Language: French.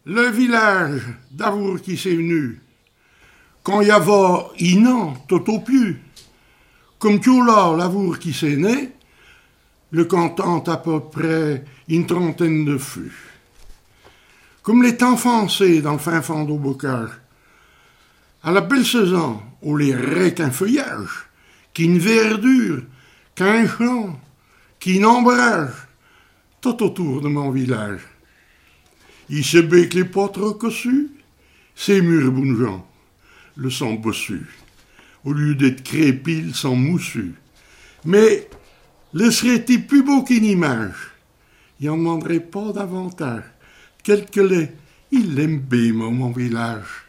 Le village d'Avour qui s'est venu, quand y avait inan tout au pieu, comme tout là l'Avour qui s'est né, le cantant à peu près une trentaine de fûts. Comme les enfoncés dans le fin fond d'au bocage, à la belle saison, où les raies qu'un feuillage, qu'une verdure, qu'un champ, qu'une ombrage, tout autour de mon village. Il se bec les potres cossus, ces murs bongens, le sont bossus. Au lieu d'être crépis, ils sont moussus. Mais le serait-il plus beau qu'une image? Il n'en demanderait pas davantage. Quelque lait, il l'aime bien, mon village.